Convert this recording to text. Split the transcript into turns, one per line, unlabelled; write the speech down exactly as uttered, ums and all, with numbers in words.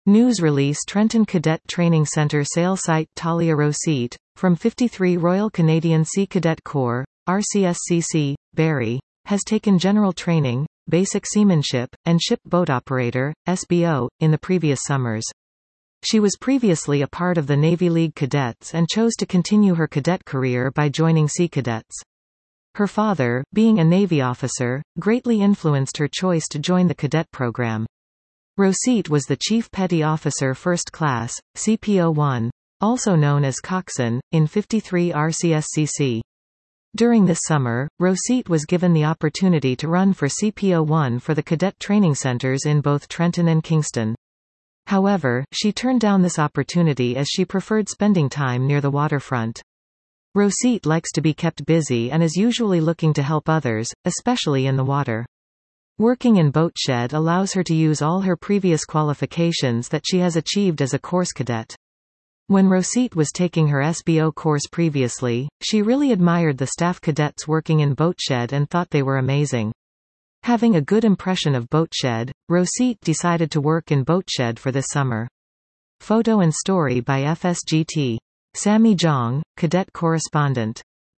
News release Trenton Cadet Training Center Sail Site Talia Roseit, from fifty-three Royal Canadian Sea Cadet Corps, R C S C C, Barrie, has taken general training, basic seamanship, and ship boat operator, S B O, in the previous summers. She was previously a part of the Navy League Cadets and chose to continue her cadet career by joining Sea Cadets. Her father, being a Navy officer, greatly influenced her choice to join the cadet program. Roseit was the Chief Petty Officer First Class, C P O one, also known as coxswain, in fifty-three R C S C C. During this summer, Roseit was given the opportunity to run for C P O one for the cadet training centers in both Trenton and Kingston. However, she turned down this opportunity as she preferred spending time near the waterfront. Roseit likes to be kept busy and is usually looking to help others, especially in the water. Working in Boatshed allows her to use all her previous qualifications that she has achieved as a course cadet. When Roseit was taking her S B O course previously, she really admired the staff cadets working in Boatshed and thought they were amazing. Having a good impression of Boatshed, Roseit decided to work in Boatshed for this summer. Photo and story by F S G T. Sammy Jong, cadet correspondent.